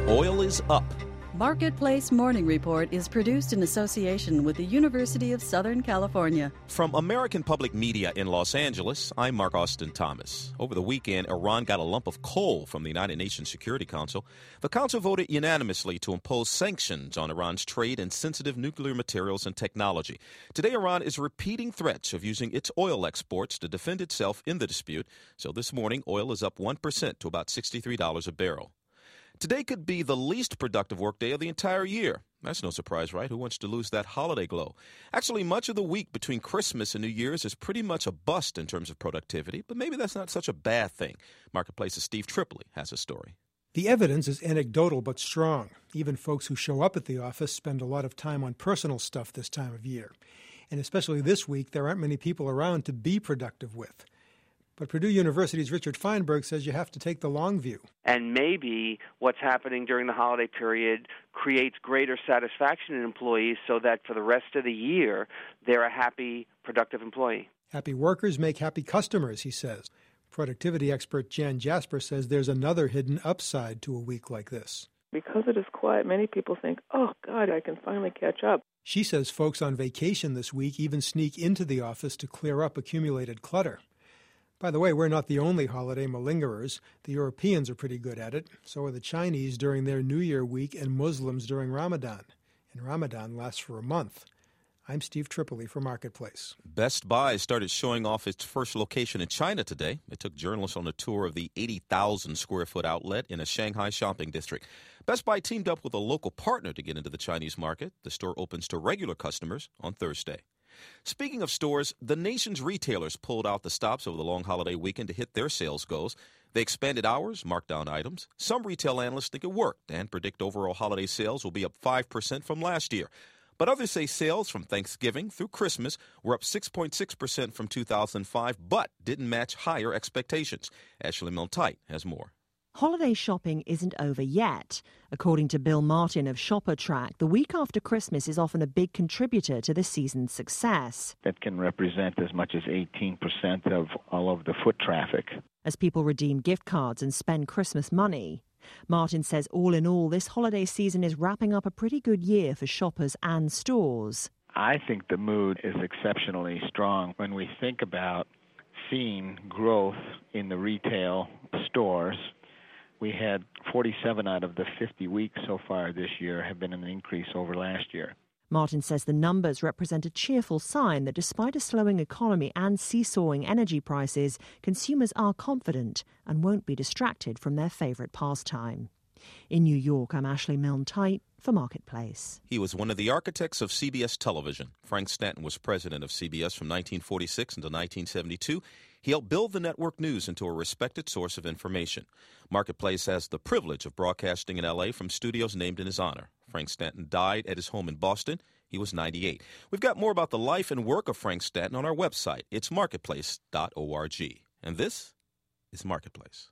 Oil is up. Marketplace Morning Report is produced in association with the University of Southern California. From American Public Media in Los Angeles, I'm Mark Austin Thomas. Over the weekend, Iran got a lump of coal from the United Nations Security Council. The council voted unanimously to impose sanctions on Iran's trade in sensitive nuclear materials and technology. Today, Iran is repeating threats of using its oil exports to defend itself in the dispute. So this morning, oil is up 1% to about $63 a barrel. Today could be the least productive workday of the entire year. That's no surprise, right? Who wants to lose that holiday glow? Actually, much of the week between Christmas and New Year's is pretty much a bust in terms of productivity, but maybe that's not such a bad thing. Marketplace's Steve Tripoli has a story. The evidence is anecdotal but strong. Even folks who show up at the office spend a lot of time on personal stuff this time of year. And especially this week, there aren't many people around to be productive with. But Purdue University's Richard Feinberg says you have to take the long view. And maybe what's happening during the holiday period creates greater satisfaction in employees so that for the rest of the year, they're a happy, productive employee. Happy workers make happy customers, he says. Productivity expert Jan Jasper says there's another hidden upside to a week like this. Because it is quiet, many people think, oh, God, I can finally catch up. She says folks on vacation this week even sneak into the office to clear up accumulated clutter. By the way, we're not the only holiday malingerers. The Europeans are pretty good at it. So are the Chinese during their New Year week and Muslims during Ramadan. And Ramadan lasts for a month. I'm Steve Tripoli for Marketplace. Best Buy started showing off its first location in China today. It took journalists on a tour of the 80,000-square-foot outlet in a Shanghai shopping district. Best Buy teamed up with a local partner to get into the Chinese market. The store opens to regular customers on Thursday. Speaking of stores, the nation's retailers pulled out the stops over the long holiday weekend to hit their sales goals. They expanded hours, marked down items. Some retail analysts think it worked and predict overall holiday sales will be up 5% from last year. But others say sales from Thanksgiving through Christmas were up 6.6% from 2005, but didn't match higher expectations. Ashley Milne-Tite has more. Holiday shopping isn't over yet. According to Bill Martin of ShopperTrack, the week after Christmas is often a big contributor to the season's success. That can represent as much as 18% of all of the foot traffic. As people redeem gift cards and spend Christmas money. Martin says all in all, this holiday season is wrapping up a pretty good year for shoppers and stores. I think the mood is exceptionally strong when we think about seeing growth in the retail stores. We had 47 out of the 50 weeks so far this year have been an increase over last year. Martin says the numbers represent a cheerful sign that despite a slowing economy and seesawing energy prices, consumers are confident and won't be distracted from their favourite pastime. In New York, I'm Ashley Milne-Tite for Marketplace. He was one of the architects of CBS television. Frank Stanton was president of CBS from 1946 until 1972. He helped build the network news into a respected source of information. Marketplace has the privilege of broadcasting in L.A. from studios named in his honor. Frank Stanton died at his home in Boston. He was 98. We've got more about the life and work of Frank Stanton on our website. It's marketplace.org. And this is Marketplace.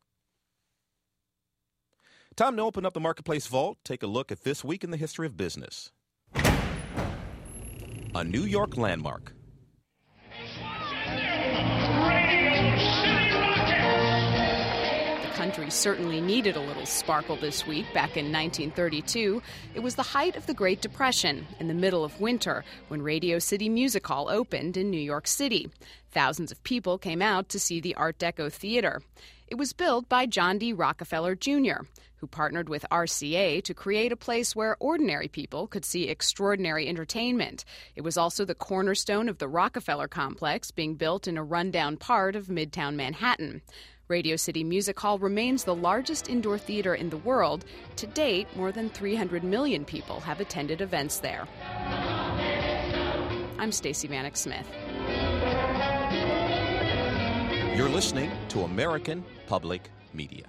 Time to open up the Marketplace vault. Take a look at this week in the history of business. A New York landmark. The country certainly needed a little sparkle this week. Back in 1932, it was the height of the Great Depression, in the middle of winter, when Radio City Music Hall opened in New York City. Thousands of people came out to see the Art Deco Theater. It was built by John D. Rockefeller, Jr., who partnered with RCA to create a place where ordinary people could see extraordinary entertainment. It was also the cornerstone of the Rockefeller complex, being built in a rundown part of Midtown Manhattan. Radio City Music Hall remains the largest indoor theater in the world. To date, more than 300 million people have attended events there. I'm Stacey Vanek Smith. You're listening to American Public Media.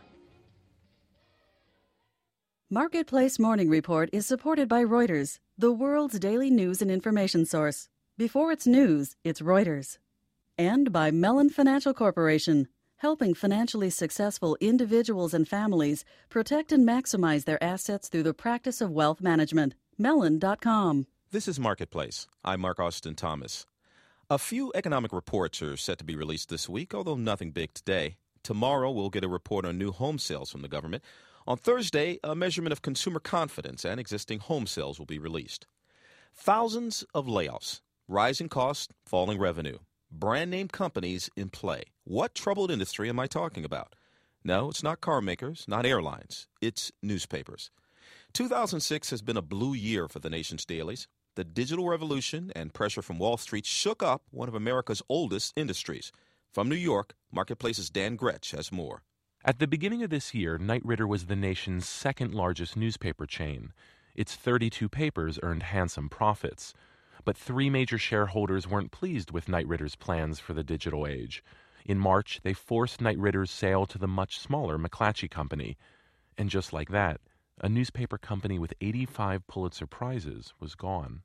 Marketplace Morning Report is supported by Reuters, the world's daily news and information source. Before it's news, it's Reuters. And by Mellon Financial Corporation, helping financially successful individuals and families protect and maximize their assets through the practice of wealth management. Mellon.com. This is Marketplace. I'm Mark Austin Thomas. A few economic reports are set to be released this week, although nothing big today. Tomorrow, we'll get a report on new home sales from the government. On Thursday, a measurement of consumer confidence and existing home sales will be released. Thousands of layoffs, rising costs, falling revenue. Brand name companies in play. What troubled industry am I talking about? No, it's not car makers, not airlines. It's newspapers. 2006 has been a blue year for the nation's dailies. The digital revolution and pressure from Wall Street shook up one of America's oldest industries. From New York, Marketplace's Dan Gretsch has more. At the beginning of this year, Knight Ridder was the nation's second largest newspaper chain. Its 32 papers earned handsome profits. But three major shareholders weren't pleased with Knight Ridder's plans for the digital age. In March, they forced Knight Ridder's sale to the much smaller McClatchy Company. And just like that, a newspaper company with 85 Pulitzer Prizes was gone.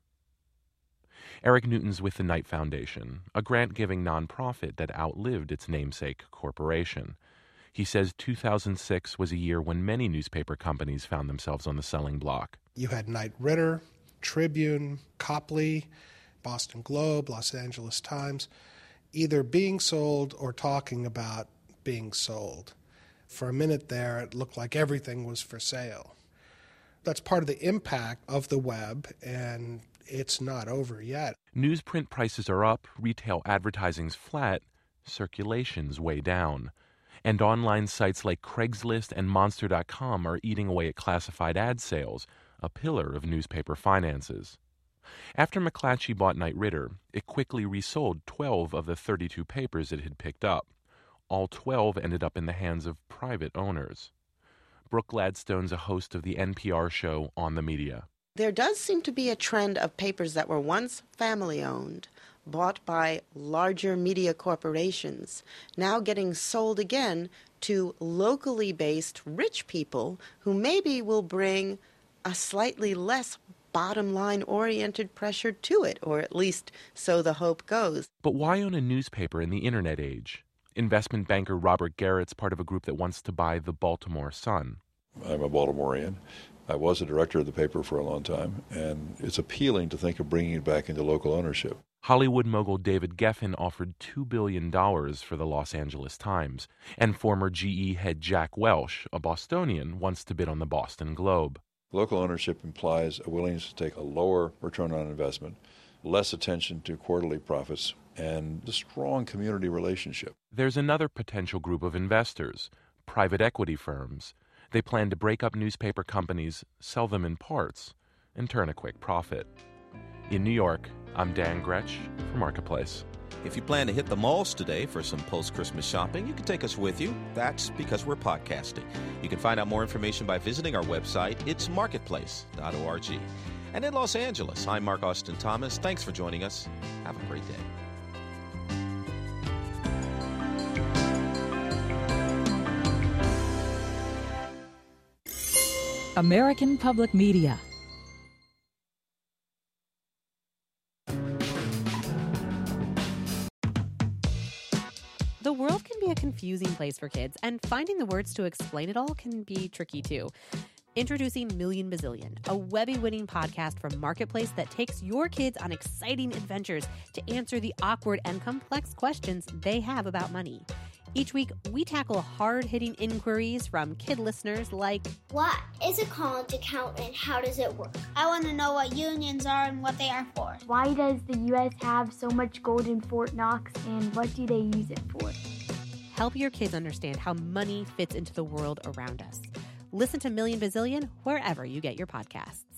Eric Newton's with the Knight Foundation, a grant-giving nonprofit that outlived its namesake corporation. He says 2006 was a year when many newspaper companies found themselves on the selling block. You had Knight Ridder, Tribune, Copley, Boston Globe, Los Angeles Times, either being sold or talking about being sold. For a minute there, it looked like everything was for sale. That's part of the impact of the web, and it's not over yet. Newsprint prices are up, retail advertising's flat, circulation's way down. And online sites like Craigslist and Monster.com are eating away at classified ad sales, a pillar of newspaper finances. After McClatchy bought Knight Ridder, it quickly resold 12 of the 32 papers it had picked up. All 12 ended up in the hands of private owners. Brooke Gladstone's a host of the NPR show On the Media. There does seem to be a trend of papers that were once family-owned, bought by larger media corporations, now getting sold again to locally based rich people who maybe will bring a slightly less bottom-line oriented pressure to it, or at least so the hope goes. But why own a newspaper in the internet age? Investment banker Robert Garrett's part of a group that wants to buy the Baltimore Sun. I'm a Baltimorean. I was a director of the paper for a long time, and it's appealing to think of bringing it back into local ownership. Hollywood mogul David Geffen offered $2 billion for the Los Angeles Times, and former GE head Jack Welch, a Bostonian, wants to bid on the Boston Globe. Local ownership implies a willingness to take a lower return on investment, less attention to quarterly profits, and a strong community relationship. There's another potential group of investors, private equity firms. They plan to break up newspaper companies, sell them in parts, and turn a quick profit. In New York, I'm Dan Gretsch for Marketplace. If you plan to hit the malls today for some post-Christmas shopping, you can take us with you. That's because we're podcasting. You can find out more information by visiting our website. It's marketplace.org. And in Los Angeles, I'm Mark Austin Thomas. Thanks for joining us. Have a great day. American Public Media. The world can be a confusing place for kids, and finding the words to explain it all can be tricky too. Introducing Million Bazillion, a Webby-winning podcast from Marketplace that takes your kids on exciting adventures to answer the awkward and complex questions they have about money. Each week, we tackle hard-hitting inquiries from kid listeners like, what is a college account and how does it work? I want to know what unions are and what they are for. Why does the U.S. have so much gold in Fort Knox and what do they use it for? Help your kids understand how money fits into the world around us. Listen to Million Bazillion wherever you get your podcasts.